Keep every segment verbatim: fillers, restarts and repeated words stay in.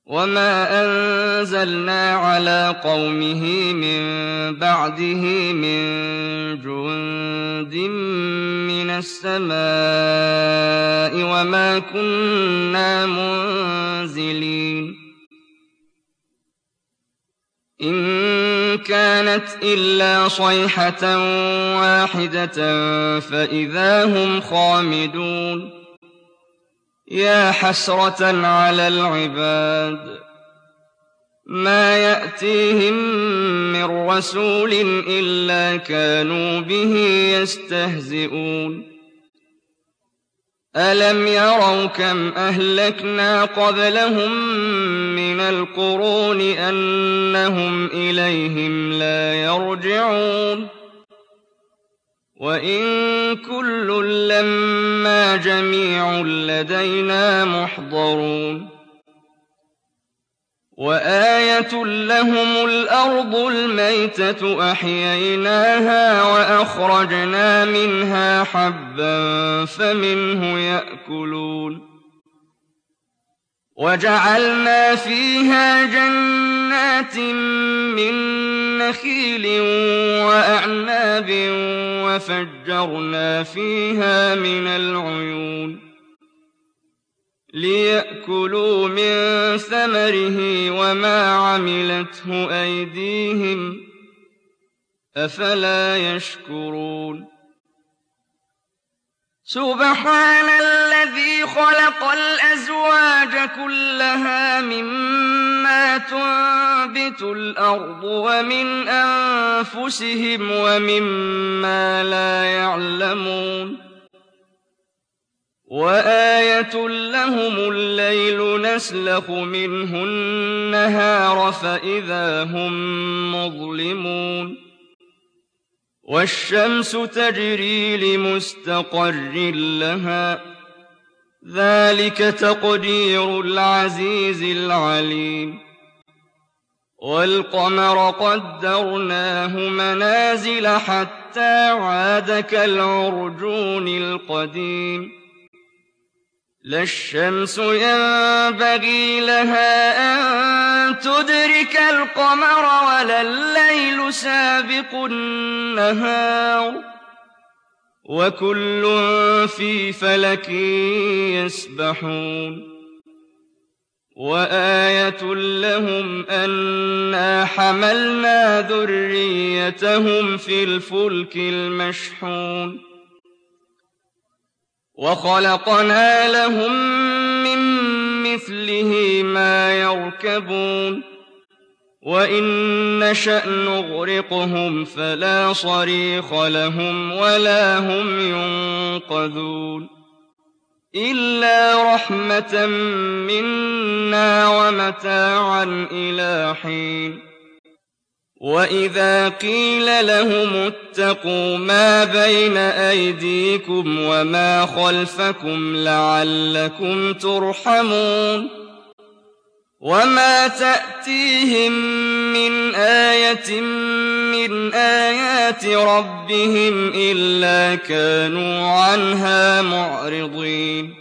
وما أنزلنا على قومه من بعده من جند من السماء وما كنا منزلين إن كانت إلا صيحة واحدة فإذا هم خامدون يا حسرة على العباد ما يأتيهم من رسول إلا كانوا به يستهزئون ألم يروا كم أهلكنا قبلهم من القرون أنهم إليهم لا يرجعون وإن كل لما جميع لدينا محضرون وآية لهم الأرض الميتة أحييناها وأخرجنا منها حبا فمنه يأكلون وجعلنا فيها جنات من نخيل وأعناب وفجرنا فيها من العيون ليأكلوا من ثمره وما عملته أيديهم أفلا يشكرون سبحان الذي خلق الأزواج كلها مما تنبت الأرض ومن أنفسهم ومما لا يعلمون وآية لهم الليل نسلخ منه النهار فإذا هم مظلمون والشمس تجري لمستقر لها ذلك تقدير العزيز العليم والقمر قدرناه منازل حتى عاد كالعرجون القديم لا الشمس ينبغي لها أن تدرك القمر ولا الليل سابق النهار وكل في فلك يسبحون وآية لهم أنا حملنا ذريتهم في الفلك المشحون وخلقنا لهم من مثله ما يركبون وإن نشأ نغرقهم فلا صريخ لهم ولا هم ينقذون إلا رحمة منا ومتاعا إلى حين وإذا قيل لهم اتقوا ما بين أيديكم وما خلفكم لعلكم ترحمون وما تأتيهم من آية من آيات ربهم إلا كانوا عنها معرضين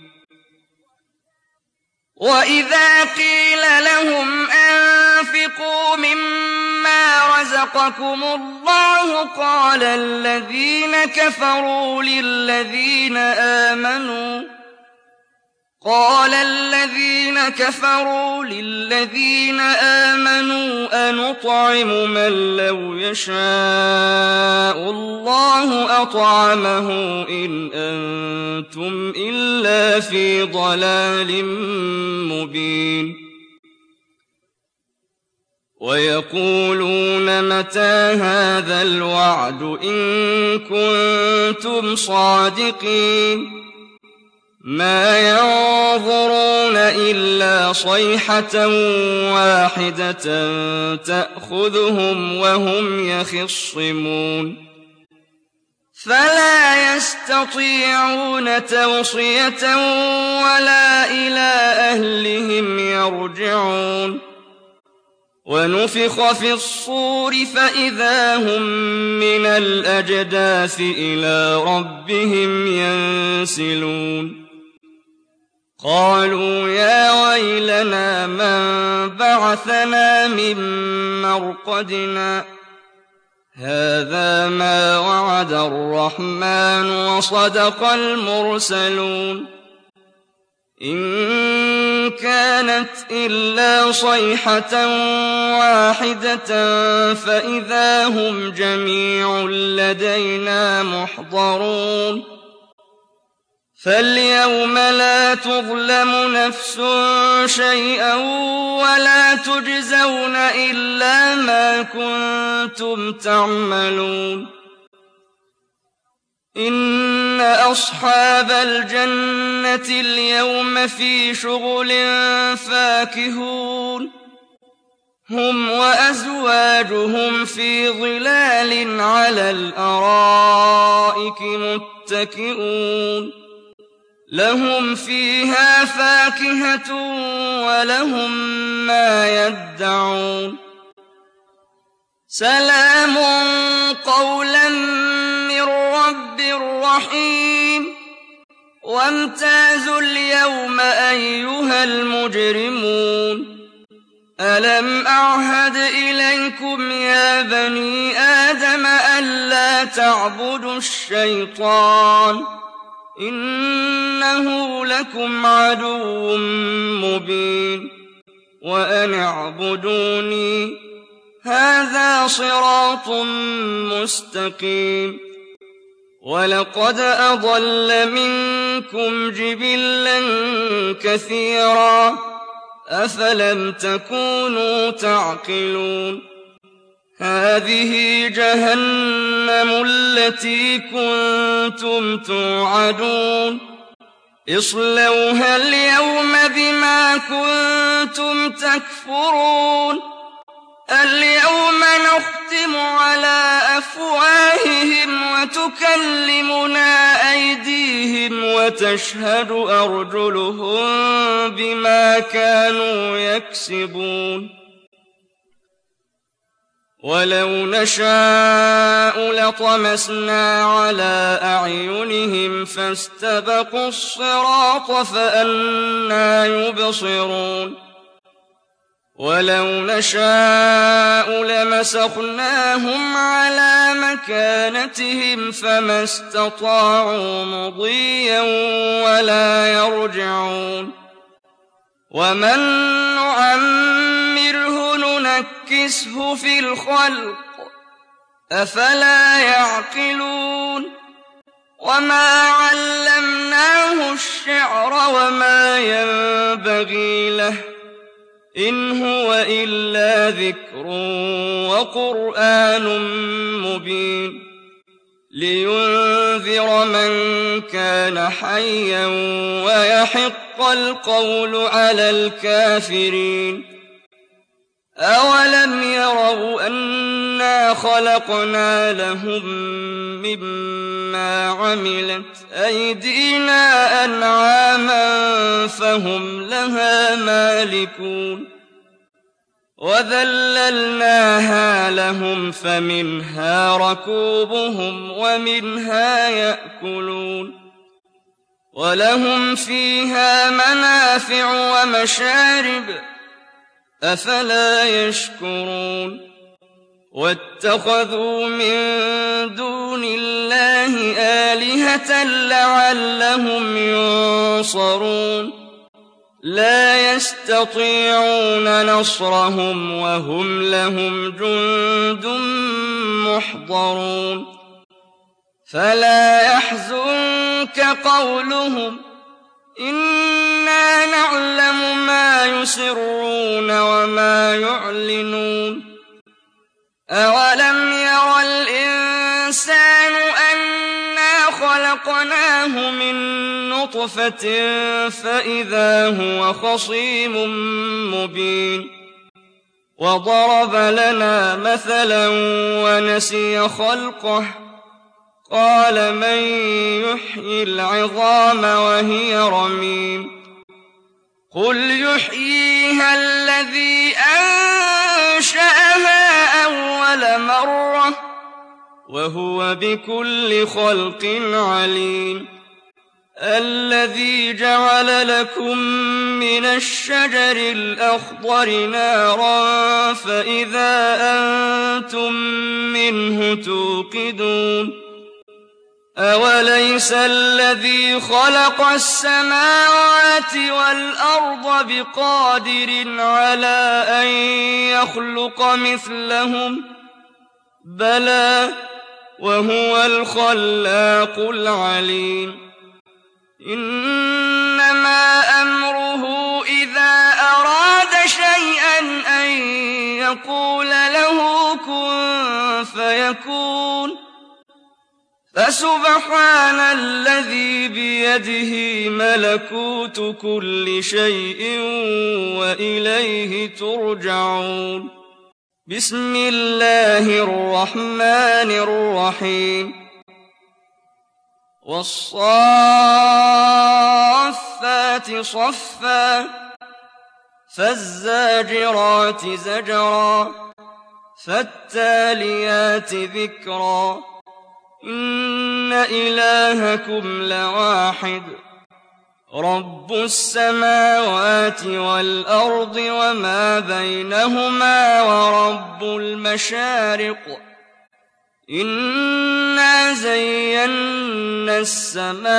وإذا قيل لهم أنفقوا مما رزقكم الله قال الذين كفروا للذين آمنوا قال الذين كفروا للذين آمنوا أنطعم من لو يشاء الله أطعمه إن أنتم إلا في ضلال مبين ويقولون متى هذا الوعد إن كنتم صادقين ما ينظرون إلا صيحة واحدة تأخذهم وهم يخصمون فلا يستطيعون توصية ولا إلى أهلهم يرجعون ونفخ في الصور فإذا هم من الأجداث إلى ربهم ينسلون قالوا يا ويلنا من بعثنا من مرقدنا هذا ما وعد الرحمن وصدق المرسلون إن كانت إلا صيحة واحدة فإذا هم جميع لدينا محضرون فاليوم لا تظلم نفس شيئا ولا تجزون إلا ما كنتم تعملون إن أصحاب الجنة اليوم في شغل فاكهون هم وأزواجهم في ظلال على الأرائك متكئون لهم فيها فاكهة ولهم ما يدعون سلام قولا من رب رحيم وامتازوا اليوم أيها المجرمون ألم أعهد إليكم يا بني آدم ألا تعبدوا الشيطان إنه لكم عدو مبين وأن اعبدوني هذا صراط مستقيم ولقد أضل منكم جبلا كثيرا أفلم تكونوا تعقلون هذه جهنم التي كنتم توعدون اصلوها اليوم بما كنتم تكفرون اليوم نختم على أفواههم وتكلمنا أيديهم وتشهد أرجلهم بما كانوا يكسبون ولو نشاء لطمسنا على أعينهم فاستبقوا الصراط فأنى يبصرون ولو نشاء لمسخناهم على مكانتهم فما استطاعوا مضيا ولا يرجعون ومن نعمره ننكسه في الخلق أفلا يعقلون وما علمناه الشعر وما ينبغي له إن هو إلا ذكر وقرآن مبين لينذر من كان حيا ويحق القول على الكافرين أولم يروا أنا خلقنا لهم مما عملت أيدينا أنعاما فهم لها مالكون وذللناها لهم فمنها ركوبهم ومنها يأكلون ولهم فيها منافع ومشارب أفلا يشكرون واتخذوا من دون الله آلهة لعلهم ينصرون لا يستطيعون نصرهم وهم لهم جند محضرون فلا يحزنك قولهم إنا نعلم ما يسرون وما يعلنون أولم ير الإنسان أنا خلقناه من نطفة فإذا هو خصيم مبين وضرب لنا مثلا ونسي خلقه قال من يحيي العظام وهي رميم قل يحييها الذي أنشأها أول مرة وهو بكل خلق عليم الذي جعل لكم من الشجر الأخضر نارا فإذا أنتم منه توقدون أوليس الذي خلق السماوات والأرض بقادر على أن يخلق مثلهم بلى وهو الخلاق العليم إنما أمره إذا أراد شيئا أن يقول له كن فيكون فسبحان الذي بيده ملكوت كل شيء وإليه ترجعون بسم الله الرحمن الرحيم والصافات صفا فالزاجرات زجرا فالتاليات ذكرا إن إلهكم لواحد رب السماوات والأرض وما بينهما ورب المشارق إنا زينا السماء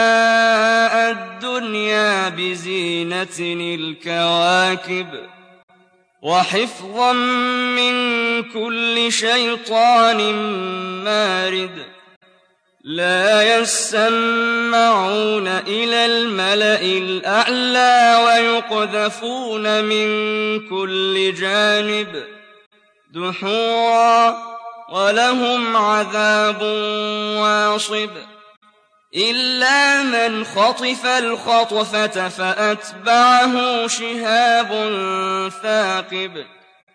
الدنيا بزينة الكواكب وحفظا من كل شيطان مارد لا يسمعون إلى الملأ الأعلى ويقذفون من كل جانب دحورا ولهم عذاب واصب إلا من خطف الخطفة فأتبعه شهاب ثاقب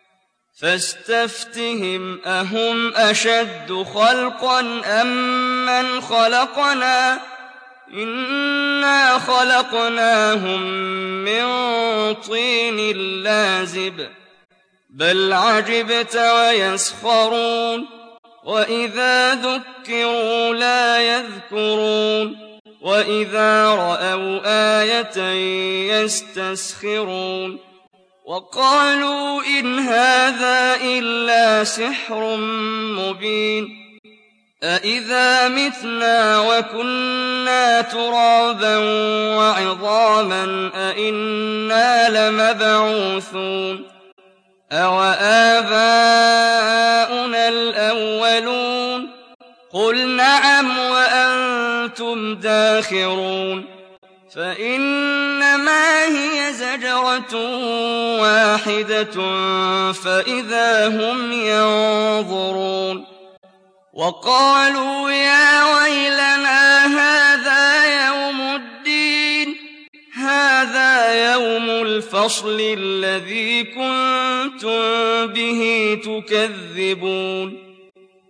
فاستفتهم أهم أشد خلقا أم من خلقنا إنا خلقناهم من طين لازب بل عجبت ويسخرون وإذا ذكروا لا يذكرون وإذا رأوا آية يستسخرون وقالوا إن هذا إلا سحر مبين أإذا متنا وكنا ترابا وعظاما أإنا لمبعوثون أوآباؤنا الأولون قل نعم وأنتم داخرون فإنما هي زجرة واحدة فإذا هم ينظرون وقالوا يا ويلنا هذا يوم الدين هذا يوم الفصل الذي كنتم به تكذبون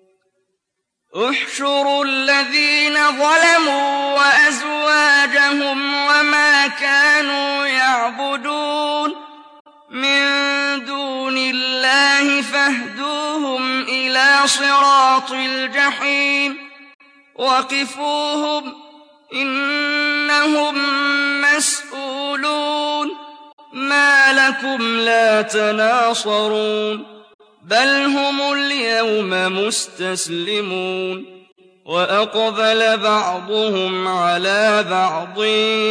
احشروا الذين ظلموا وأزواجهم وما كانوا يعبدون من دون الله فاهدوهم إلى صراط الجحيم وقفوهم إنهم مسؤولون ما لكم لا تناصرون بل هم اليوم مستسلمون وأقبل بعضهم على بعض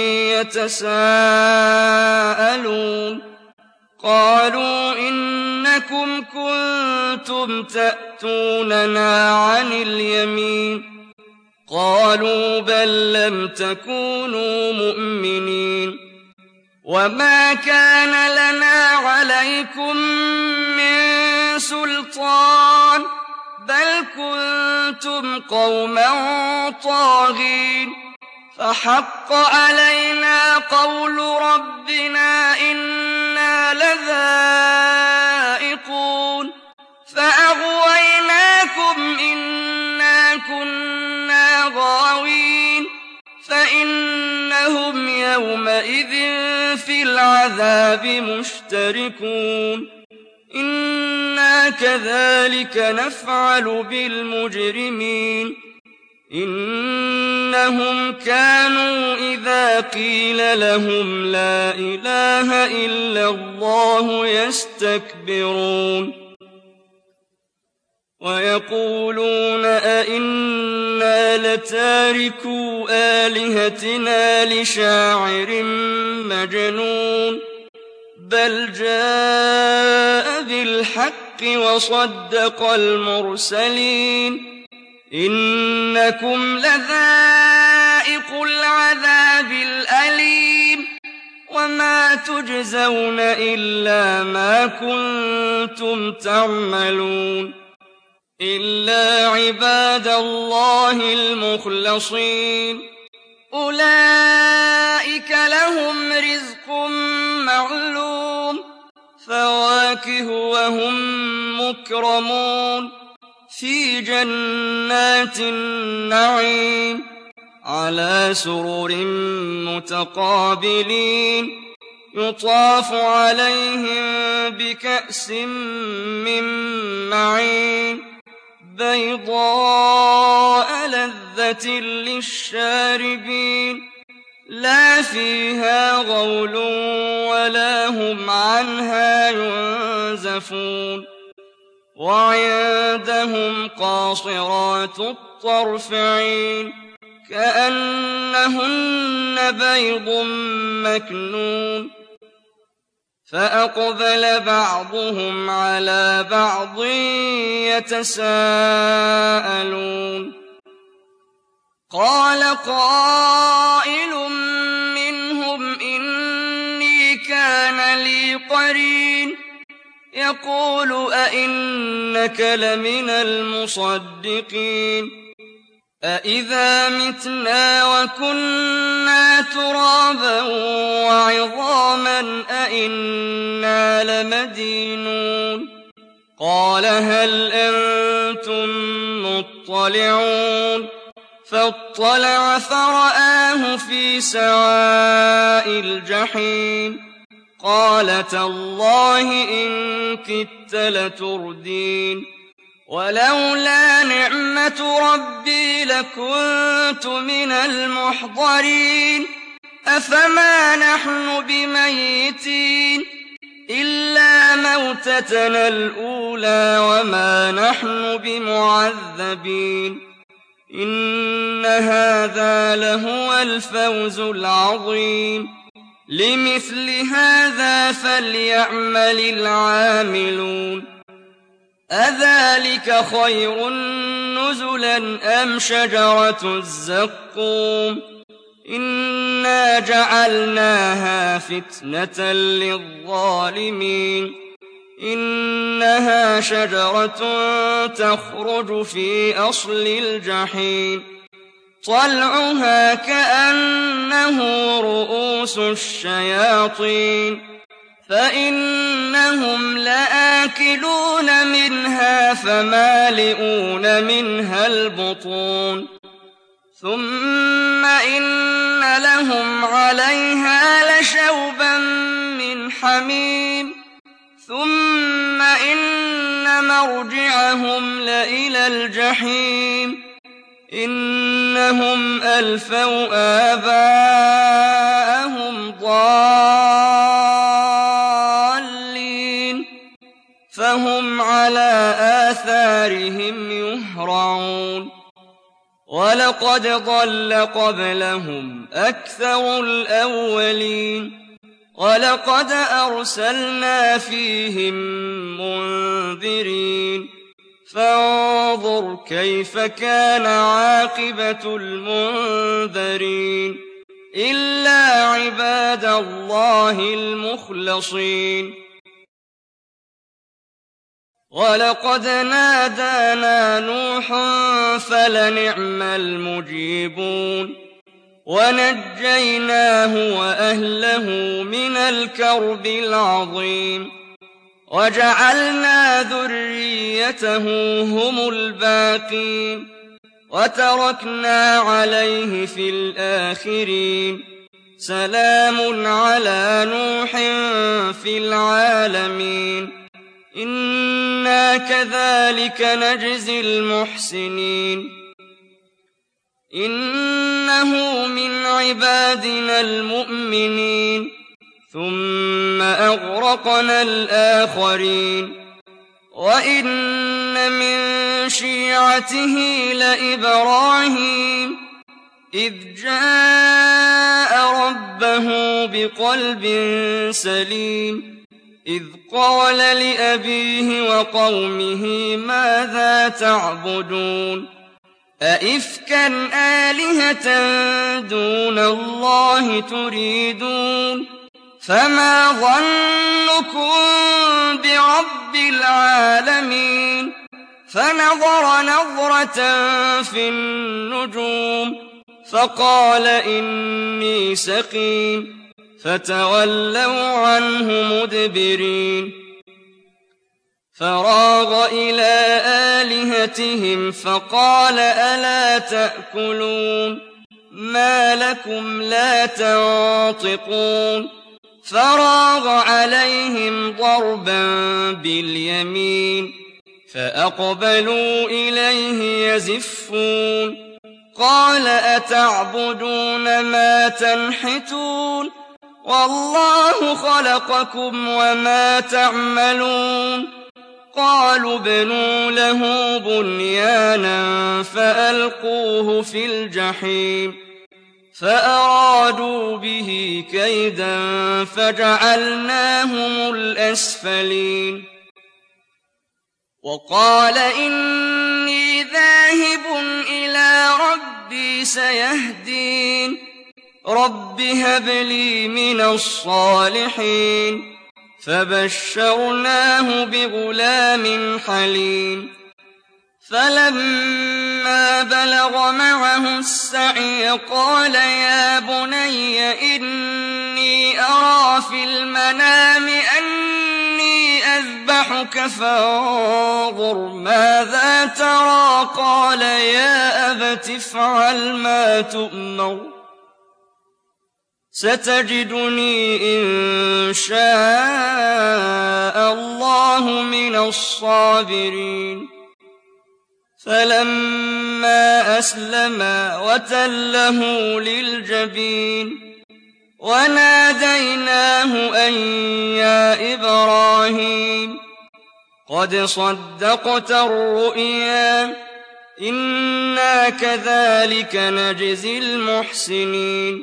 يتساءلون قالوا إنكم كنتم تأتوننا عن اليمين قالوا بل لم تكونوا مؤمنين وما كان لنا عليكم من سلطان بل كنتم قوما طاغين فحق علينا قول ربنا إنا لذائقون فأغويناكم إنا كنا غاوين فإنهم يومئذ في العذاب مشتركون إنا كذلك نفعل بالمجرمين إنهم كانوا إذا قيل لهم لا إله إلا الله يستكبرون ويقولون أئنا لتاركو آلهتنا لشاعر مجنون بل جاء بالحق وصدق المرسلين إنكم لذائقو العذاب الأليم وما تجزون إلا ما كنتم تعملون إلا عباد الله المخلصين أولئك لهم رزق معلوم فواكه وهم مكرمون في جنات النعيم على سرر متقابلين يطاف عليهم بكأس من معين بيضاء لذة للشاربين لا فيها غول ولا هم عنها ينزفون وعندهم قاصرات الطرف عين كأنهن بيض مكنون فأقبل بعضهم على بعض يتساءلون قال قائل منهم إني كان لي قرين يقول أئنك لمن المصدقين أئذا متنا وكنا ترابا وعظاما أئنا لمدينون قال هل أنتم مطلعون فاطلع فرآه في سواء الجحيم قال تالله إن كدت لتردين ولولا نعمة ربي لكنت من المحضرين أفما نحن بميتين إلا موتتنا الأولى وما نحن بمعذبين إن هذا لهو الفوز العظيم لمثل هذا فليعمل العاملون أذلك خير نزلا أم شجرة الزقوم إنا جعلناها فتنة للظالمين إنها شجرة تخرج في أصل الجحيم طلعها كأنه رؤوس الشياطين فإنهم لآكلون منها فمالئون منها البطون ثم إن لهم عليها لشوبا من حميم ثم إن مرجعهم لإلى الجحيم إنهم ألفوا آباءهم ضالين فهم على آثارهم يهرعون ولقد ضل قبلهم أكثر الأولين ولقد أرسلنا فيهم منذرين فانظر كيف كان عاقبة المنذرين إلا عباد الله المخلصين ولقد نادانا نوح فلنعم المجيبون ونجيناه وأهله من الكرب العظيم وجعلنا ذريته هم الباقين وتركنا عليه في الآخرين سلام على نوح في العالمين إنا كذلك نجزي المحسنين إنه من عبادنا المؤمنين ثم أغرقنا الآخرين وإن من شيعته لإبراهيم إذ جاء ربه بقلب سليم إذ قال لأبيه وقومه ماذا تعبدون أئفكا آلهة دون الله تريدون فما ظنكم برب العالمين فنظر نظرة في النجوم فقال إني سقيم فتولوا عنه مدبرين فراغ إلى آلهتهم فقال ألا تأكلون ما لكم لا تنطقون فراغ عليهم ضربا باليمين فأقبلوا إليه يزفون قال أتعبدون ما تنحتون والله خلقكم وما تعملون قالوا ابنوا له بنيانا فألقوه في الجحيم فأرادوا به كيدا فجعلناهم الأسفلين وقال إني ذاهب إلى ربي سيهدين رب هب لي من الصالحين فبشرناه بغلام حليم فلما بلغ معه السعي قال يا بني إني أرى في المنام أني أذبحك فانظر ماذا ترى قال يا أبت افعل ما تؤمر ستجدني إن شاء الله من الصابرين فلما أسلما وتله للجبين وناديناه أن يا إبراهيم قد صدقت الرؤيا إنا كذلك نجزي المحسنين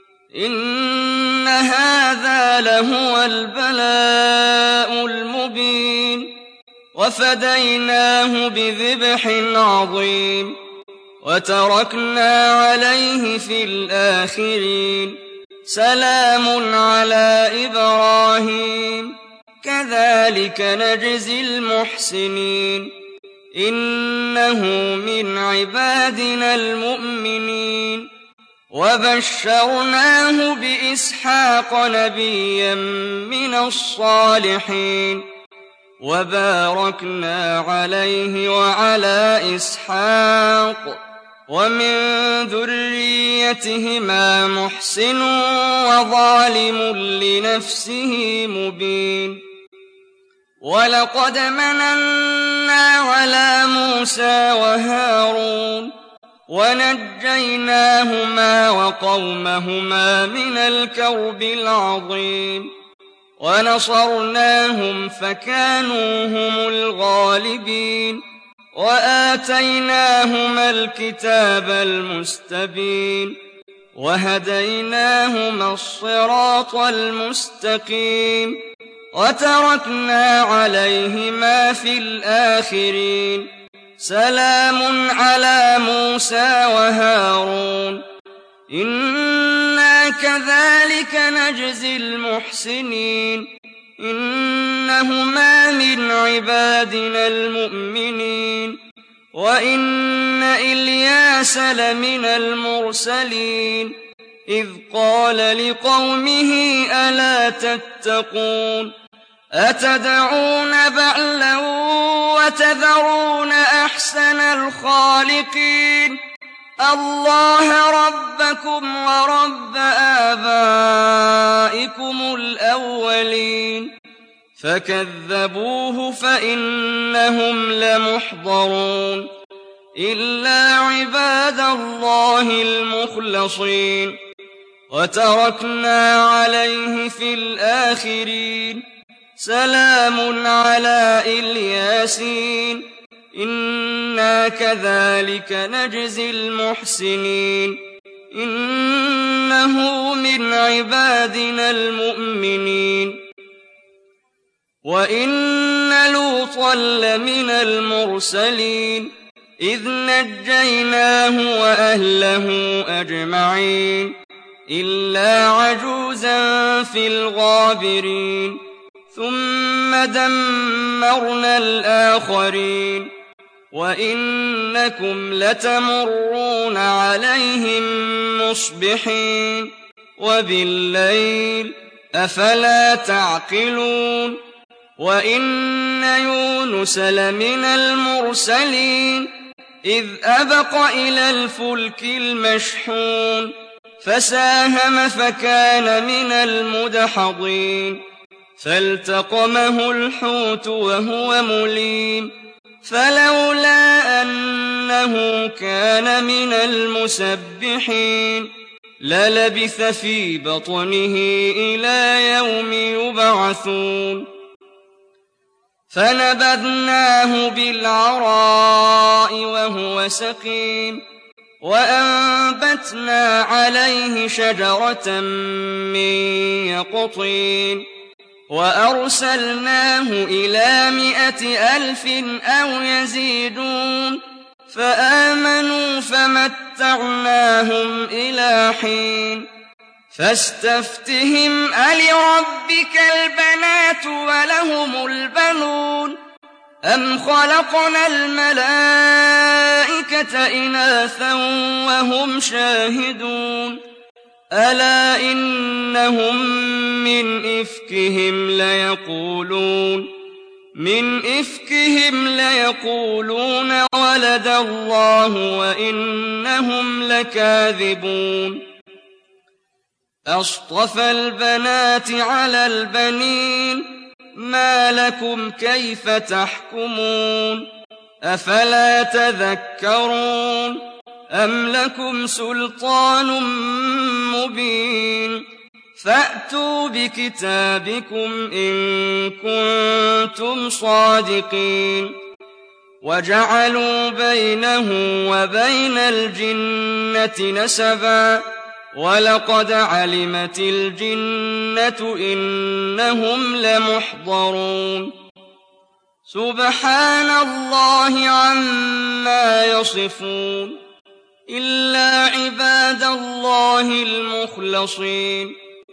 إن هذا لهو البلاء المبين وفديناه بذبح عظيم وتركنا عليه في الآخرين سلام على إبراهيم كذلك نجزي المحسنين إنه من عبادنا المؤمنين وبشرناه بإسحاق نبيا من الصالحين وباركنا عليه وعلى إسحاق ومن ذريتهما محسن وظالم لنفسه مبين ولقد مننا على موسى وهارون ونجيناهما وقومهما من الكرب العظيم ونصرناهم فكانوا هم الغالبين وآتيناهما الكتاب المستبين وهديناهما الصراط المستقيم وتركنا عليهما في الآخرين سلام على موسى وهارون إنا كذلك نجزي المحسنين إنهما من عبادنا المؤمنين وإن إلياس لمن المرسلين إذ قال لقومه ألا تتقون أتدعون بعلا وتذرون أحسن الخالقين الله ربكم ورب آبائكم الأولين فكذبوه فإنهم لمحضرون إلا عباد الله المخلصين وتركنا عليه في الآخرين سلام على الياسين إنا كذلك نجزي المحسنين إنه من عبادنا المؤمنين وإن لوطا لمن المرسلين إذ نجيناه وأهله أجمعين إلا عجوزا في الغابرين ثم دمرنا الآخرين وإنكم لتمرون عليهم مصبحين وبالليل أفلا تعقلون وإن يونس لمن المرسلين إذ أبق إلى الفلك المشحون فساهم فكان من المدحضين فالتقمه الحوت وهو مليم فلولا أنه كان من المسبحين للبث في بطنه إلى يوم يبعثون فنبذناه بالعراء وهو سقيم وأنبتنا عليه شجرة من يقطين وأرسلناه إلى مائة ألف أو يزيدون فآمنوا فمتعناهم إلى حين فاستفتهم ألربك البنات ولهم البنون أم خلقنا الملائكة إناثا وهم شاهدون ألا إنهم من إفكهم ليقولون من إفكهم ليقولون ولد الله وإنهم لكاذبون أصطفى البنات على البنين ما لكم كيف تحكمون أفلا تذكرون أم لكم سلطان مبين فأتوا بكتابكم إن كنتم صادقين وجعلوا بينه وبين الجنة نسبا ولقد علمت الجنة إنهم لمحضرون سبحان الله عما يصفون إلا عباد الله المخلصين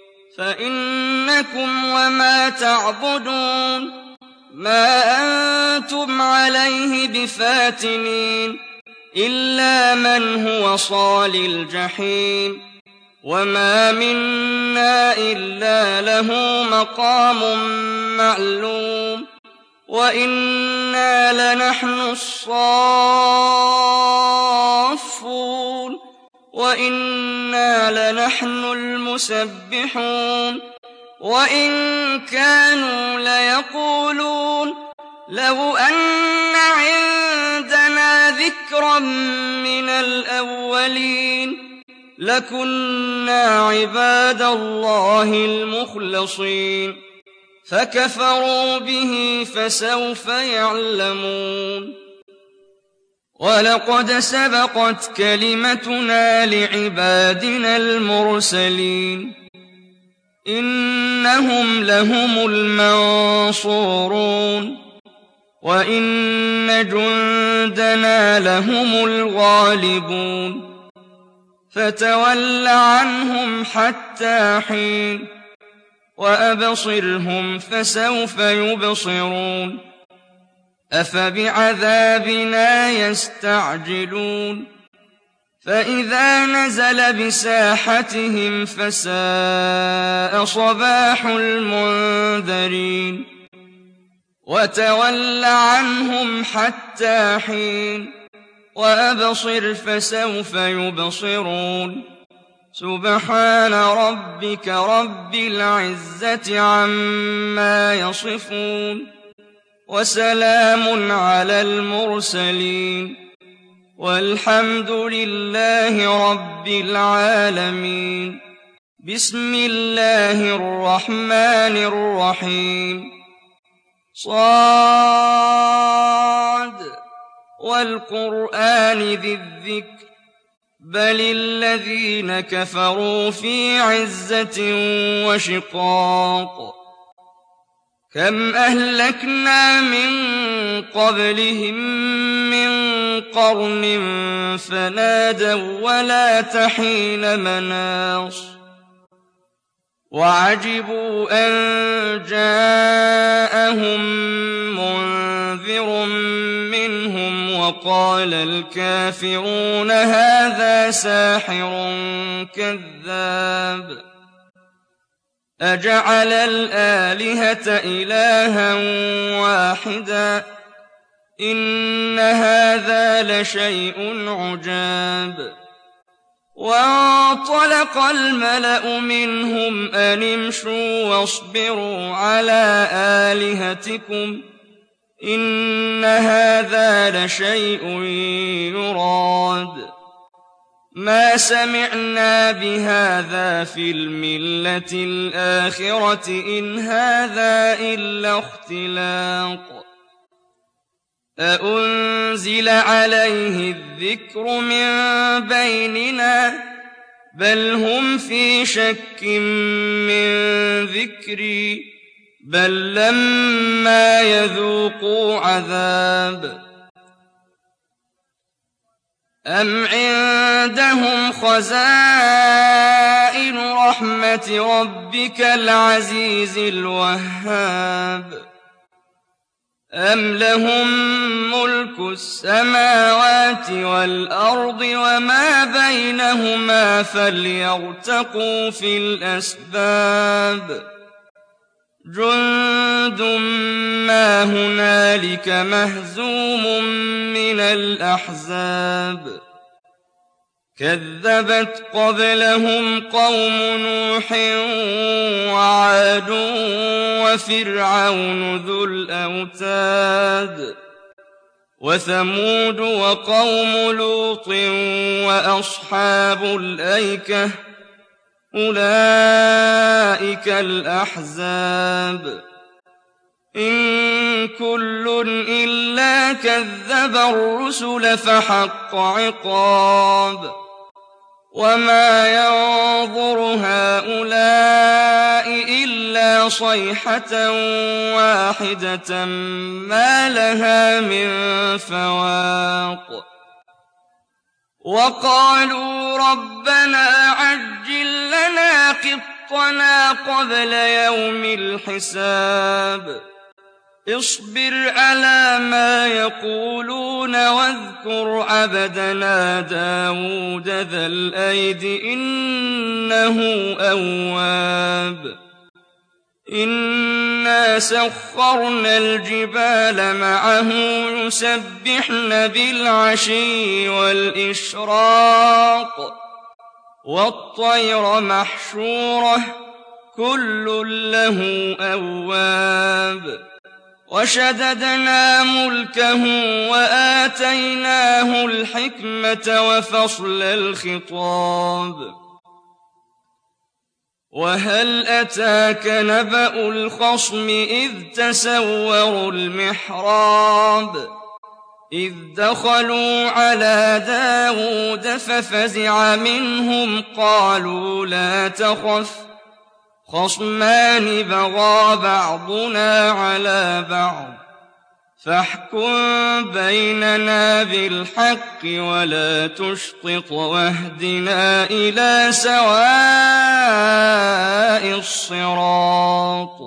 فإنكم وما تعبدون ما أنتم عليه بفاتنين إلا من هو صال الجحيم وما منا إلا له مقام معلوم وإنا لنحن الصافون وإنا لنحن المسبحون وإن كانوا ليقولون لو أن عندنا ذكرا من الأولين لكنا عباد الله المخلصين فكفروا به فسوف يعلمون ولقد سبقت كلمتنا لعبادنا المرسلين إنهم لهم المنصورون وإن جندنا لهم الغالبون فتول عنهم حتى حين وأبصرهم فسوف يبصرون أفبعذابنا يستعجلون فإذا نزل بساحتهم فساء صباح المنذرين وتول عنهم حتى حين وأبصر فسوف يبصرون سبحان ربك رب العزة عما يصفون وسلام على المرسلين والحمد لله رب العالمين. بسم الله الرحمن الرحيم. صاد والقرآن ذي الذكر بل الذين كفروا في عزة وشقاق. كم أهلكنا من قبلهم من قرن فنادوا ولا تحين مناص. وعجبوا أن جاءهم منذر منهم وقال الكافرون هذا ساحر كذاب. أجعل الآلهة إلها واحدا إن هذا لشيء عجاب. وانطلق الملأ منهم أن امشوا واصبروا على آلهتكم إن هذا لشيء يراد. ما سمعنا بهذا في الملة الآخرة إن هذا إلا اختلاق. أأنزل عليه الذكر من بيننا بل هم في شك من ذكري بل لما يذوقوا عذاب. أم عندهم خزائن رحمة ربك العزيز الوهاب. أم لهم ملك السماوات والأرض وما بينهما فليرتقوا في الأسباب. جند ما هنالك مهزوم من الأحزاب. كذبت قبلهم قوم نوح وعاد وفرعون ذو الأوتاد وثمود وقوم لوط وأصحاب الأيكة أولئك الأحزاب. إن كل إلا كذب الرسل فحق عقاب. وما ينظر هؤلاء إلا صيحة واحدة ما لها من فواق. وقالوا ربنا عجل لنا قطنا قبل يوم الحساب. اصبر على ما يقولون واذكر عبدنا داود ذا الأيد إنه أواب. إنا سخرنا الجبال معه يسبحن بالعشي والإشراق والطير محشورة كل له أواب. وشددنا ملكه وآتيناه الحكمة وفصل الخطاب. وهل أتاك نبأ الخصم إذ تسوروا المحراب إذ دخلوا على داود ففزع منهم قالوا لا تخف خصمان بغى بعضنا على بعض فاحكم بيننا بالحق ولا تشطط واهدنا إلى سواء الصراط.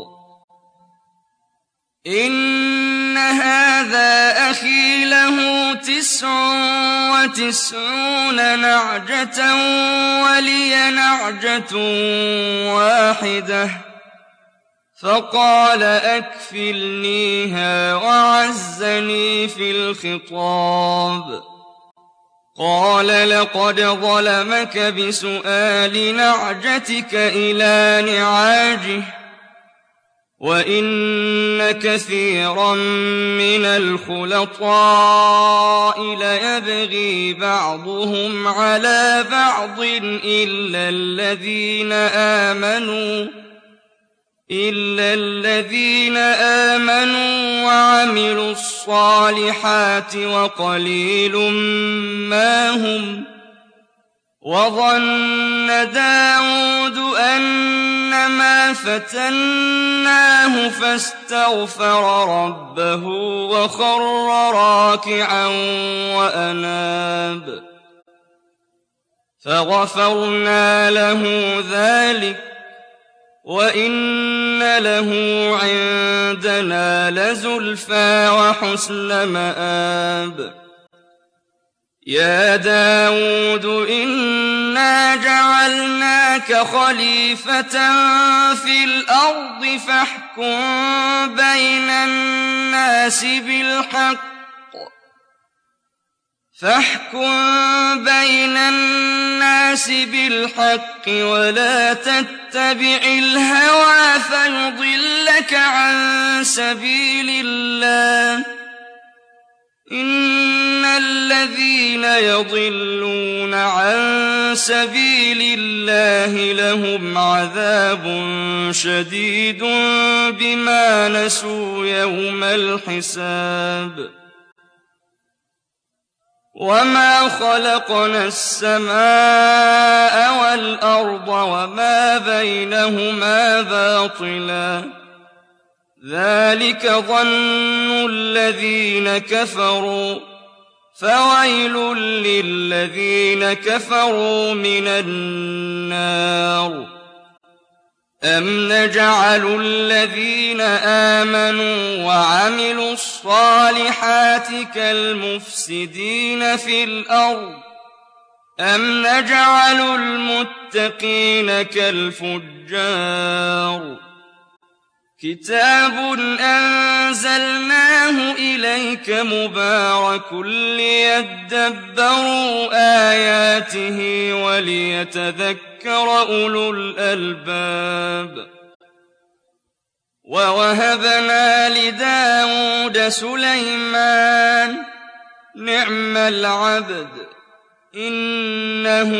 إن هذا أخي له تسع وتسعون نعجة ولي نعجة واحدة فقال أكفلنيها وعزني في الخطاب. قال لقد ظلمك بسؤال نعجتك إلى نعاجه وَإِنَّ كَثِيرًا مِّنَ الْخُلَطَاءِ لَيَبْغِي بَعْضُهُمْ عَلَىٰ بَعْضٍ إِلَّا الَّذِينَ آمَنُوا إِلَّا الَّذِينَ آمَنُوا وَعَمِلُوا الصَّالِحَاتِ وَقَلِيلٌ مَّا هُمْ ۗ وَظَنَّ دَاوُودُ أَنَّمَا فَتَنَّاهُ فَاسْتَغْفَرَ رَبَّهُ وَخَرَّ رَاكِعًا وَأَنَابَ فَغَفَرْنَا لَهُ ذَٰلِكَ ۖ وَإِنَّ لَهُ عِندَنَا لَزُلْفَىٰ وَحُسْنَ مَآبٍ. يَا دَاوُودُ إِنَّا جَعَلْنَاكَ خَلِيفَةً فِي الْأَرْضِ فَاحْكُم بَيْنَ النَّاسِ بِالْحَقِّ فاحكم بين الناس بالحق ولا تتبع الهوى فيضلك عن سبيل الله إن الذين يضلون عن سبيل الله لهم عذاب شديد بما نسوا يوم الحساب وما خلقنا السماء والأرض وما بينهما باطلا ذلك ظن الذين كفروا فويل للذين كفروا من النار أم نجعل الذين آمنوا وعملوا الصالحات كالمفسدين في الأرض أم نجعل المتقين كالفجار كتاب أنزلناه إليك مبارك ليدبروا آياته وليتذكر أولو الألباب ووهبنا لداود سليمان نعم العبد إنه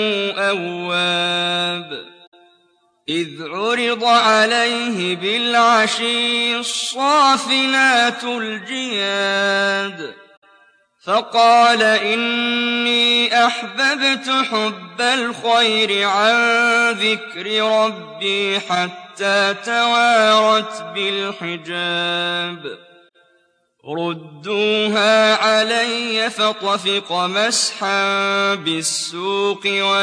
أواب إذ عرض عليه بالعشي الصافنات الجياد فقال إني أحببت حب الخير عن ذكر ربي حتى توارت بالحجاب ردوها علي فطفق مسحا بالسوق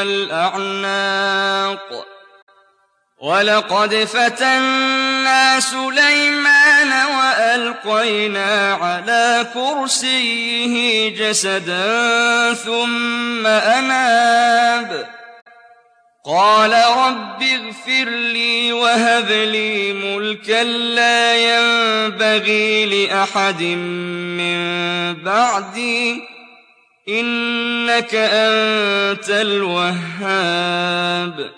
والأعناق ولقد فتنا سليمان وألقينا على كرسيه جسدا ثم أناب قال رب اغفر لي وهب لي ملكا لا ينبغي لأحد من بعدي إنك أنت الوهاب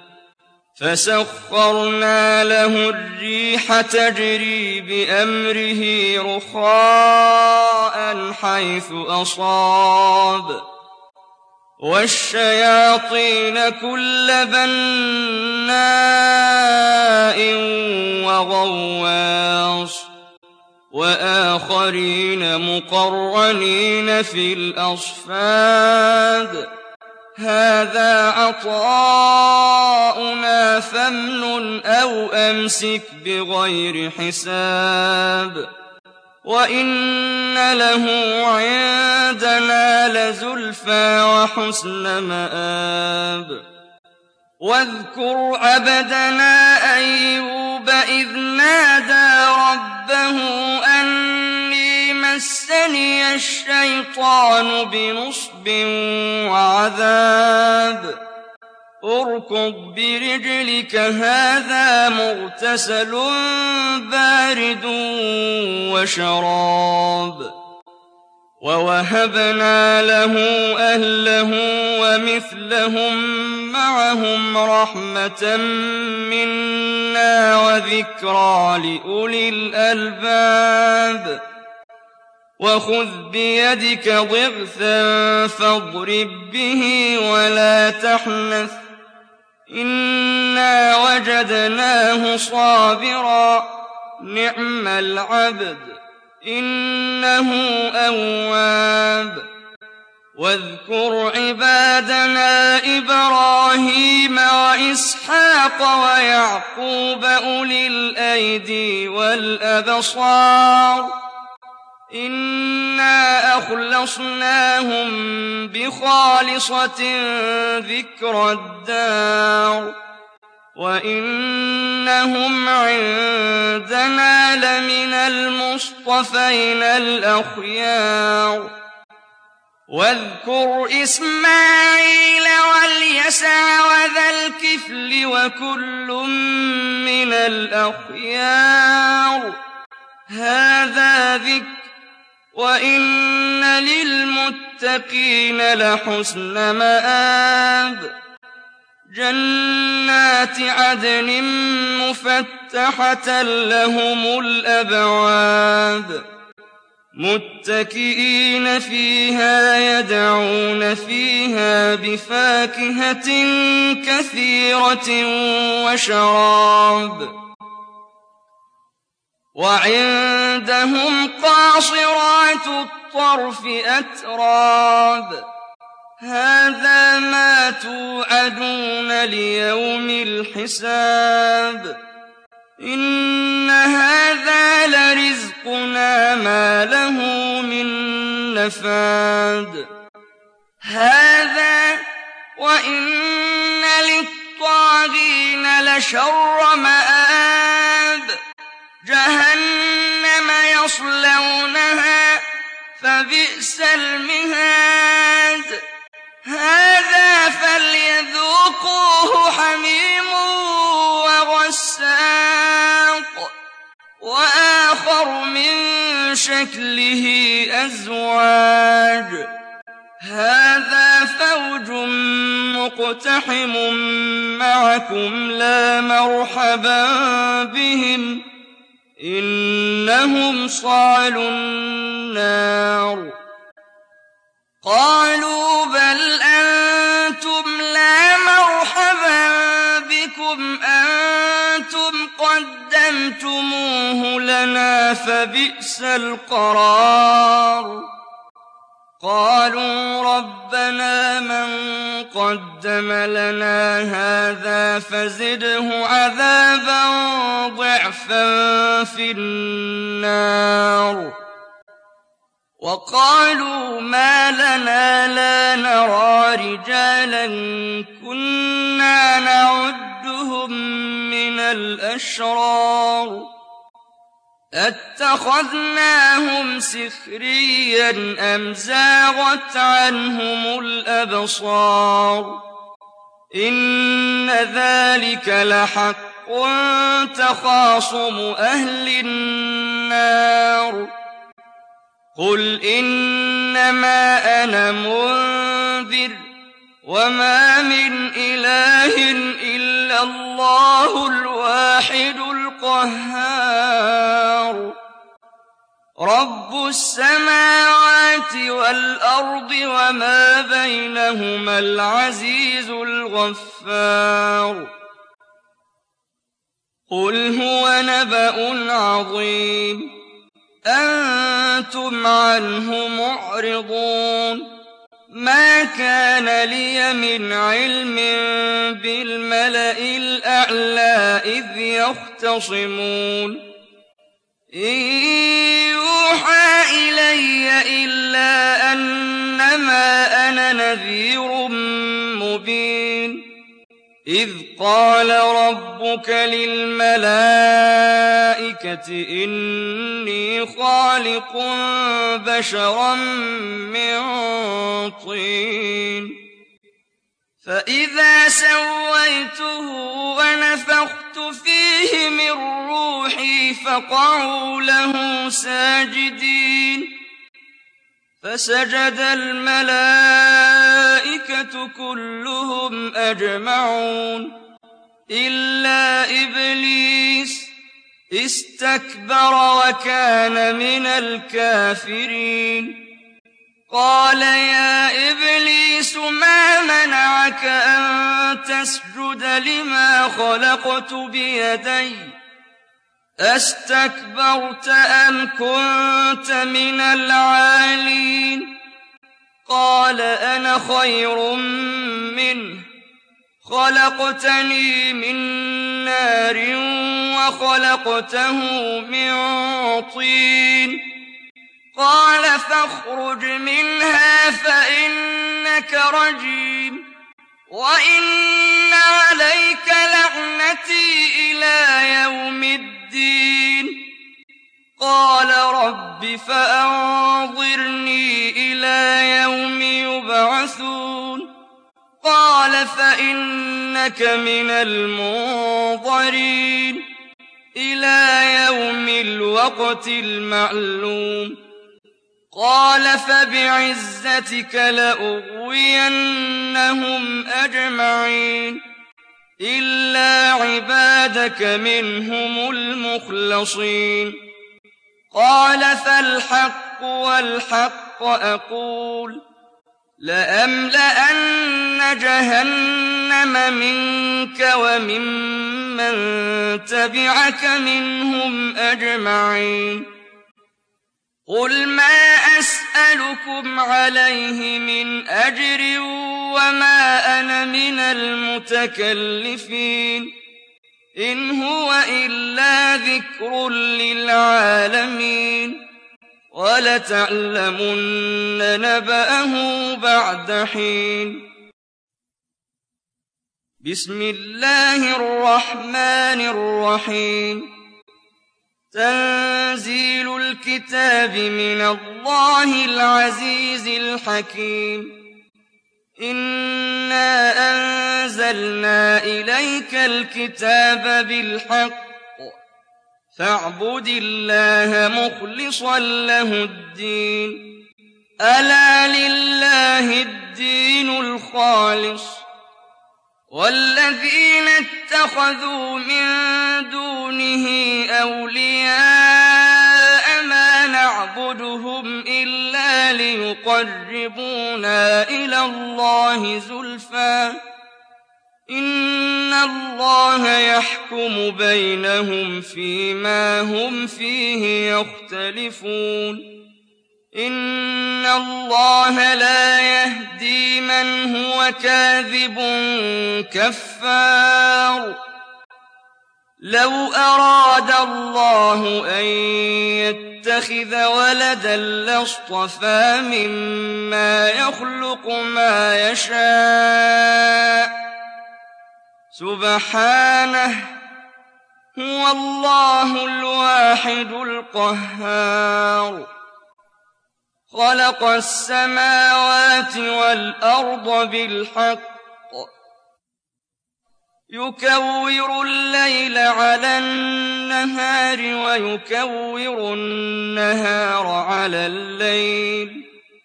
فسخرنا له الريح تجري بأمره رخاء حيث أصاب والشياطين كل بناء وغواص وآخرين مقرنين في الأصفاد هذا عطاؤنا فامنن أو أمسك بغير حساب وإن له عندنا لزلفى وحسن مآب واذكر عبدنا أيوب إذ نادى ربه أني مسني الشيطان بنصب وعذاب اركض برجلك هذا مغتسل بارد وشراب وَوَهَبْنَا لَهُ أَهْلَهُ وَمِثْلَهُم مَّعَهُمْ رَحْمَةً مِّنَّا وَذِكْرَىٰ لِأُولِي الْأَلْبَابِ وَخُذْ بِيَدِكَ ضِغْثًا فَاضْرِب بِّهِ وَلَا تَحْنَثْ ۗ إِنَّا وَجَدْنَاهُ صَابِرًا نِّعْمَ الْعَبْدُ إِنَّهُ أَوَّابٌ. وَاذْكُرْ عِبَادَنَا إِبْرَاهِيمَ وَإِسْحَاقَ وَيَعْقُوبَ أُولِي الْأَيْدِي وَالْأَبْصَارِ إِنَّا أَخْلَصْنَاهُم بِخَالِصَةٍ ذِكْرَى الدَّارِ وَإِنَّهُمْ عِندَنَا لَمِنَ الْمُصْطَفَيْنَ الْأَخْيَارِ. وَاذْكُرْ إِسْمَاعِيلَ وَالْيَسَعَ وَذَا الْكِفْلِ وَكُلٌّ مِّنَ الْأَخْيَارِ. هَٰذَا ذِكْرٌ وَإِنَّ لِلْمُتَّقِينَ لَحُسْنَ مَآبٍ. جَنَّاتِ عَدْنٍ مُّفَتَّحَةً لَّهُمُ الْأَبْوَابُ مُتَّكِئِينَ فِيهَا يَدْعُونَ فِيهَا بِفَاكِهَةٍ كَثِيرَةٍ وَشَرَابٍ. وَعِندَهُمْ قَاصِرَاتُ الطَّرْفِ أَتْرَابٌ. هَٰذَا مَا تُوعَدُونَ لِيَوْمِ الْحِسَابِ. إِنَّ هَٰذَا لَرِزْقُنَا مَا لَهُ مِن نَّفَادٍ. هَٰذَا وَإِنَّ لِلطَّاغِينَ لَشَرَّ مَآبٍ. جَهَنَّمَ يَصْلَوْنَهَا فَبِئْسَ الْمِهَادُ. هَٰذَا فَلْيَذُوقُوهُ حَمِيمٌ وَغَسَّاقٌ وَآخَرُ مِن شَكْلِهِ أَزْوَاجٌ. هَٰذَا فَوْجٌ مُّقْتَحِمٌ مَّعَكُمْ لَا مَرْحَبًا بِهِمْ إِنَّهُمْ صَالُو النَّارِ. قَالُوا بَلْ أَنتُمْ لَا مَرْحَبًا بِكُمْ أَنتُمْ قَدَّمْتُمُوهُ لَنَا فَبِئْسَ الْقَرَارُ. قَالُوا رَبَّنَا مَن قَدَّمَ لَنَا هَٰذَا فَزِدْهُ عَذَابًا ضِعْفًا فِي النَّارِ. وَقَالُوا مَا لَنَا لَا نَرَىٰ رِجَالًا كُنَّا نَعُدُّهُم مِّنَ الْأَشْرَارِ أَتَّخَذْنَاهُمْ سِخْرِيًّا أَمْ زَاغَتْ عَنْهُمُ الْأَبْصَارُ إِنَّ ذَٰلِكَ لَحَقٌّ تَخَاصُمُ أَهْلِ النَّارِ. قُلْ إِنَّمَا أَنَا مُنذِرٌ وَمَا مِنْ إِلَٰهٍ إِلَّا اللَّهُ الْوَاحِدُ الْقَهَّارُ. رَبُّ السَّمَاوَاتِ وَالْأَرْضِ وَمَا بَيْنَهُمَا الْعَزِيزُ الْغَفَّارُ. قُلْ هُوَ نَبَأٌ عَظِيمٌ أَنتُمْ عَنْهُ مُعْرِضُونَ. مَا كَانَ لِيَ مِنْ عِلْمٍ بِالْمَلَإِ الْأَعْلَىٰ إِذْ يَخْتَصِمُونَ إِن يُوحَىٰ إِلَيَّ إِلَّا أَنَّمَا أَنَا نَذِيرٌ مُّبِينٌ. إِذْ قَالَ رَبُّكَ لِلْمَلَائِكَةِ إِنِّي خَالِقٌ بَشَرًا مِّن طِينٍ فَإِذَا سَوَّيْتُهُ وَنَفَخْتُ فِيهِ مِن رُّوحِي فَقَعُوا لَهُ سَاجِدِينَ. فسجد الملائكة كلهم أجمعون إلا إبليس استكبر وكان من الكافرين. قال يا إبليس ما منعك أن تسجد لما خلقت بيدي أستكبرت أم كنت من العالين؟ قال أنا خير منه خلقتني من نار وخلقته من طين. قال فاخرج منها فإنك رجيم وإن عليك لعنتي إلى يوم الدين. قال رب فأنظرني إلى يوم يبعثون. قال فإنك من المنظرين إلى يوم الوقت المعلوم. قال فبعزتك لأغوينهم أجمعين إلا عبادك منهم المخلصين. قال فالحق والحق أقول لأملأن جهنم منك وممن تبعك منهم أجمعين. قل ما أسألكم عليه من أجر وما أنا من المتكلفين إن هو إلا ذكر للعالمين ولتعلمن نبأه بعد حين. بسم الله الرحمن الرحيم. تنزيل الكتاب من الله العزيز الحكيم. إنا أنزلنا إليك الكتاب بالحق فاعبد الله مخلصا له الدين. ألا لله الدين الخالص والذين اتخذوا من دونه أولياء ما نعبدهم إلا ليقربونا إلى الله زلفى إن الله يحكم بينهم فيما هم فيه يختلفون. إن الله لا يهدي من هو كاذب كفار. لو أراد الله أن يتخذ ولدا لاصطفى مما يخلق ما يشاء سبحانه هو الله الواحد القهار. خلق السماوات والأرض بالحق يكور الليل على النهار ويكور النهار على الليل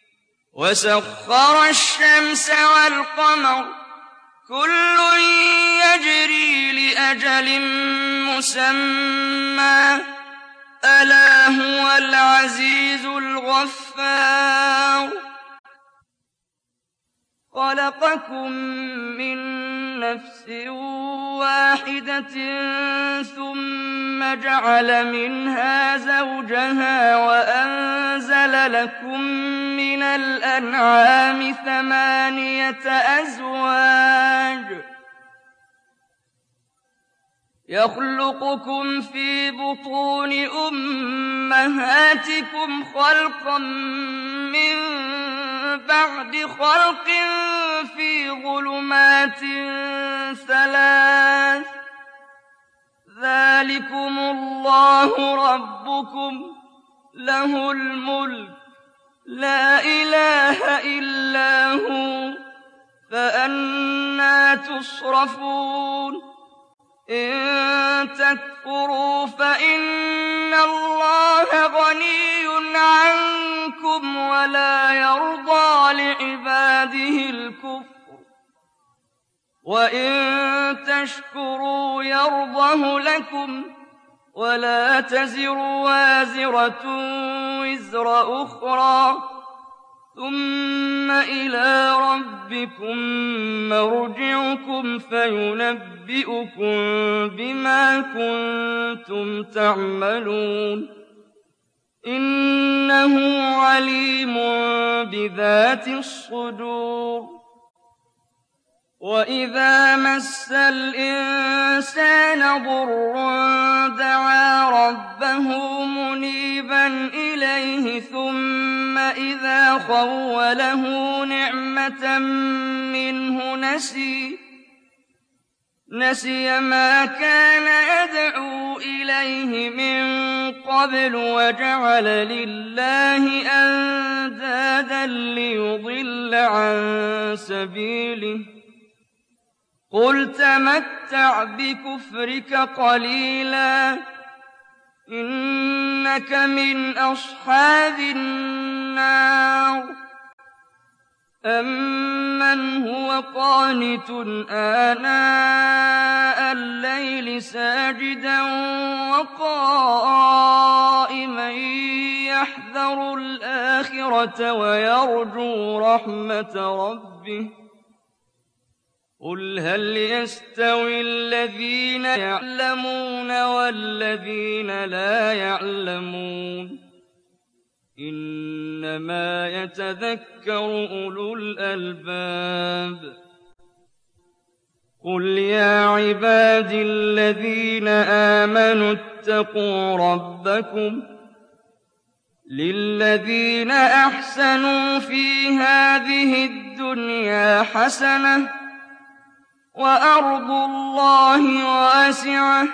وسخر الشمس والقمر كل يجري لأجل مسمى ألا هو العزيز الغفار. خلقكم من نفس واحدة ثم جعل منها زوجها وأنزل لكم من الأنعام ثمانية أزواج يخلقكم في بطون أمهاتكم خلقا من بعد خلق في ظلمات ثلاث ذلكم الله ربكم له الملك لا إله إلا هو فأنى تصرفون. إن تكفروا فإن الله غني عنكم ولا وَإِن تَشْكُرُوا يَرْضَهُ لَكُمْ وَلَا تَزِرُ وَازِرَةٌ وِزْرَ أُخْرَىٰ ثُمَّ إِلَىٰ رَبِّكُم مَّرْجِعُكُمْ فَيُنَبِّئُكُم بِمَا كُنتُمْ تَعْمَلُونَ إِنَّهُ عَلِيمٌ بِذَاتِ الصُّدُورِ وَإِذَا مَسَّ الْإِنسَانَ ضُرٌّ دَعَا رَبَّهُ مُنِيبًا إِلَيْهِ ثُمَّ إِذَا خَوَّلَهُ نِعْمَةً مِّنْهُ نَسِيَ نسي ما كان يدعو إليه من قبل وجعل لله أندادا ليضل عن سبيله قل تمتع بكفرك قليلا إنك من أصحاب النار أَمَّنْ هُوَ قَانِتٌ آنَاءَ اللَّيْلِ سَاجِدًا وَقَائِمًا يَحْذَرُ الْآخِرَةَ وَيَرْجُو رَحْمَةَ رَبِّهِ قُلْ هَلْ يَسْتَوِي الَّذِينَ يَعْلَمُونَ وَالَّذِينَ لَا يَعْلَمُونَ إِنَّمَا يَتَذَكَّرُ أُولُو الْأَلْبَابِ قُلْ يَا عِبَادِي الَّذِينَ آمَنُوا اتَّقُوا رَبَّكُمْ لِلَّذِينَ أَحْسَنُوا فِي هَٰذِهِ الدُّنْيَا حَسَنَةٌ وَأَرْضُ اللَّهِ وَاسِعَةٌ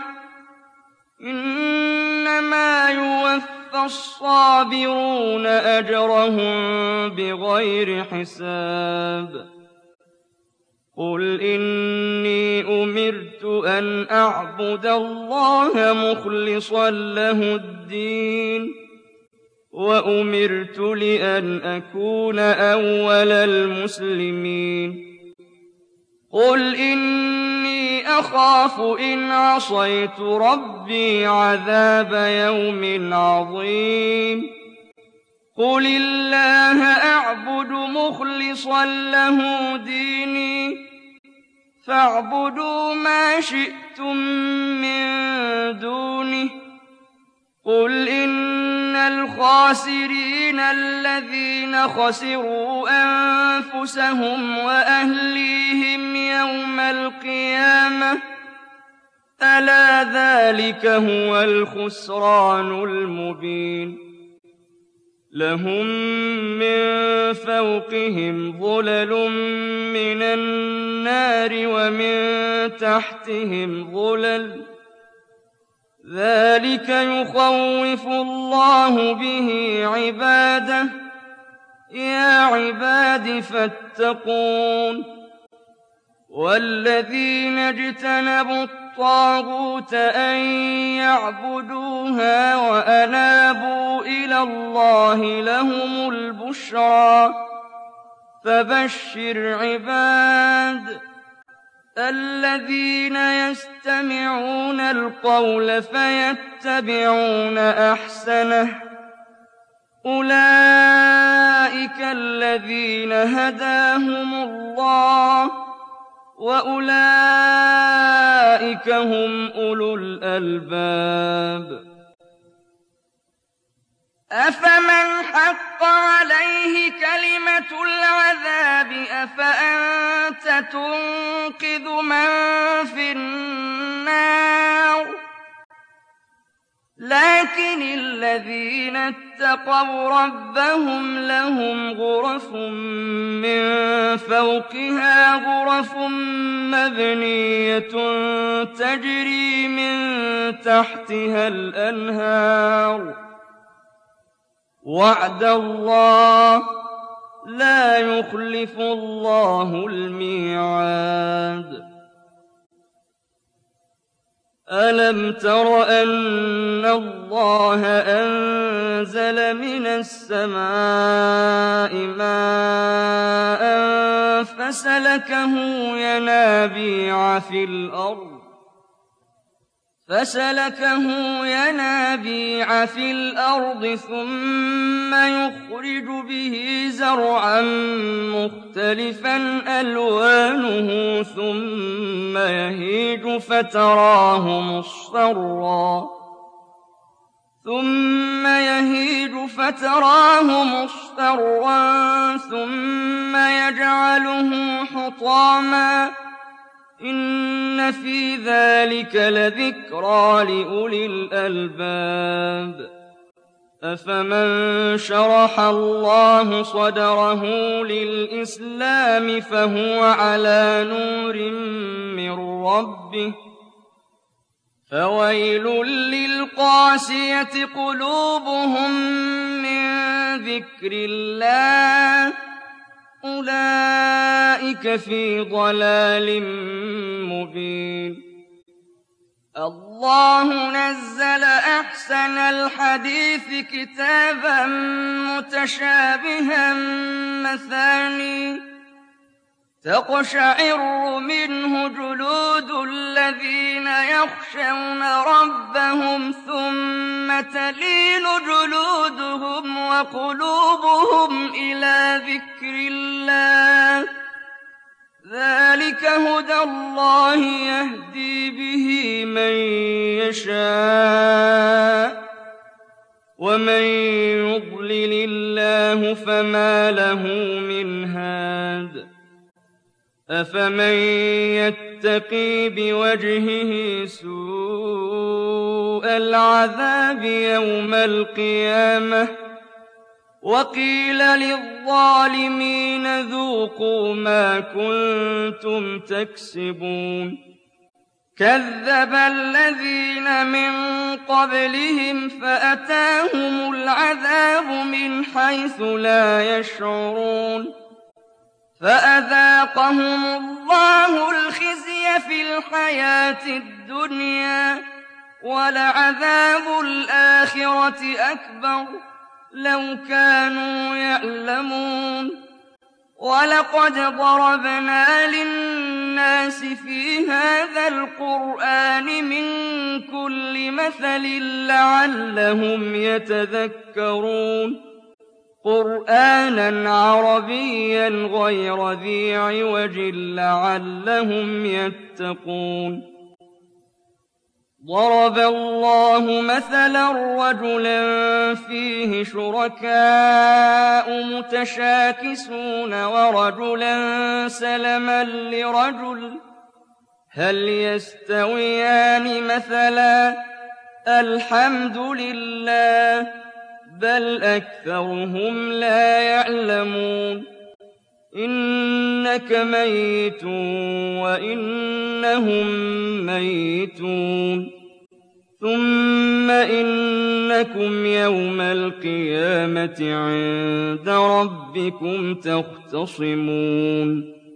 إِنَّمَا يُوَفَّى الصَّابِرُونَ أَجْرَهُم بِغَيْرِ حِسَابٍ قُلْ إِنِّي أُمِرْتُ أَنْ أَعْبُدَ اللَّهَ مُخْلِصًا لَّهُ الدِّينَ وَأُمِرْتُ لِأَنْ أَكُونَ أَوَّلَ الْمُسْلِمِينَ قُلْ إِنِّي أَخَافُ إِنْ عَصَيْتُ رَبِّي عَذَابَ يَوْمٍ عَظِيمٍ قُلِ اللَّهَ أَعْبُدُ مُخْلِصًا لَّهُ دِينِي فَاعْبُدُوا مَا شِئْتُم مِّن دُونِهِ قُلْ إِنَّ الْخَاسِرِينَ الَّذِينَ خَسِرُوا أَنفُسَهُمْ وَأَهْلِيهِمْ يَوْمَ الْقِيَامَةِ أَلَا ذَٰلِكَ هُوَ الْخُسْرَانُ الْمُبِينُ لَهُم مِّن فَوْقِهِمْ ظُلَلٌ مِّنَ النَّارِ وَمِن تَحْتِهِمْ ظُلَلٌ ذَٰلِكَ يُخَوِّفُ اللَّهُ بِهِ عِبَادَهُ ۚ يَا عِبَادِ فَاتَّقُونِ وَالَّذِينَ اجْتَنَبُوا الطَّاغُوتَ أَن يَعْبُدُوهَا وَأَنَابُوا إِلَى اللَّهِ لَهُمُ الْبُشْرَىٰ فَبَشِّرْ عِبَادِ الَّذِينَ يَسْتَمِعُونَ الْقَوْلَ فَيَتَّبِعُونَ أَحْسَنَهُ أُولَٰئِكَ الَّذِينَ هَدَاهُمُ اللَّهُ ۖ وَأُولَٰئِكَ هُمْ أُولُو الْأَلْبَابِ أَفَمَنْ حَقَّ عَلَيْهِ كَلِمَةُ الْعَذَابِ أَفَأَنتَ تُنقِذُ مَن فِي النَّارِ لَٰكِنِ الَّذِينَ اتَّقَوْا رَبَّهُمْ لَهُمْ غُرَفٌ مِّن فَوْقِهَا غُرَفٌ مَّبْنِيَّةٌ تَجْرِي مِن تَحْتِهَا الْأَنْهَارُ وَعْدَ اللَّهِ ۖ لَا يُخْلِفُ اللَّهُ الْمِيعَادَ أَلَمْ تَرَ أَنَّ اللَّهَ أَنزَلَ أَنزَلَ مِنَ السَّمَاءِ مَاءً فَسَلَكَهُ يَنَابِيعَ فِي الْأَرْضِ فَسَلَكَهُ يَنَابِيعَ فِي الْأَرْضِ ثُمَّ يُخْرِجُ بِهِ زَرْعًا مُّخْتَلِفًا أَلْوَانُهُ ثُمَّ يَهِيجُ فَتَرَاهُ مُصْفَرًّا ثُمَّ يَهِيجُ فَتَرَاهُ مُصْفَرًّا ثُمَّ يَجْعَلُهُ حُطَامًا ۚ إِنَّ فِي ذَٰلِكَ لَذِكْرَىٰ لِأُولِي الْأَلْبَابِ أَفَمَن شَرَحَ اللَّهُ صَدْرَهُ لِلْإِسْلَامِ فَهُوَ عَلَىٰ نُورٍ مِّن رَّبِّهِ فَوَيْلٌ لِّلْقَاسِيَةِ قُلُوبُهُم مِّن ذِكْرِ اللَّهِ ۚ أُولَٰئِكَ فِي ضَلَالٍ مُّبِينٍ اللَّهُ نَزَّلَ أَحْسَنَ الْحَدِيثِ كِتَابًا مُّتَشَابِهًا مَّثَانِيَ تَقْشَعِرُّ مِنْهُ جُلُودُ الَّذِينَ يَخْشَوْنَ رَبَّهُمْ ثُمَّ تَلِينُ جُلُودُهُمْ وَقُلُوبُهُمْ إِلَىٰ ذِكْرِ اللَّهِ ۚ ذَٰلِكَ هُدَى اللَّهِ يَهْدِي بِهِ مَن يَشَاءُ ۚ وَمَن يُضْلِلِ اللَّهُ فَمَا لَهُ مِنْ هَادٍ أَفَمَن يَتَّقِي بِوَجْهِهِ سُوءَ الْعَذَابِ يَوْمَ الْقِيَامَةِ ۚ وَقِيلَ لِلظَّالِمِينَ ذُوقُوا مَا كُنتُمْ تَكْسِبُونَ كَذَّبَ الَّذِينَ مِن قَبْلِهِمْ فَأَتَاهُمُ الْعَذَابُ مِنْ حَيْثُ لَا يَشْعُرُونَ فَأَذَاقَهُمُ اللَّهُ الْخِزْيَ فِي الْحَيَاةِ الدُّنْيَا ۖ وَلَعَذَابُ الْآخِرَةِ أَكْبَرُ ۚ لَوْ كَانُوا يَعْلَمُونَ وَلَقَدْ ضَرَبْنَا لِلنَّاسِ فِي هَٰذَا الْقُرْآنِ مِن كُلِّ مَثَلٍ لَّعَلَّهُمْ يَتَذَكَّرُونَ قُرْآنًا عَرَبِيًّا غَيْرَ ذِي عِوَجٍ لَّعَلَّهُمْ يَتَّقُونَ ضَرَبَ اللَّهُ مَثَلًا رَّجُلًا فِيهِ شُرَكَاءُ مُتَشَاكِسُونَ وَرَجُلًا سَلَمًا لِّرَجُلٍ ۖ هَلْ يَسْتَوِيَانِ مَثَلًا ۚ الْحَمْدُ لِلَّهِ ۚ بَلْ أَكْثَرُهُمْ لَا يَعْلَمُونَ إِنَّكَ مَيِّتٌ وَإِنَّهُم مَّيِّتُونَ ثُمَّ إِنَّكُمْ يَوْمَ الْقِيَامَةِ عِندَ رَبِّكُمْ تَخْتَصِمُونَ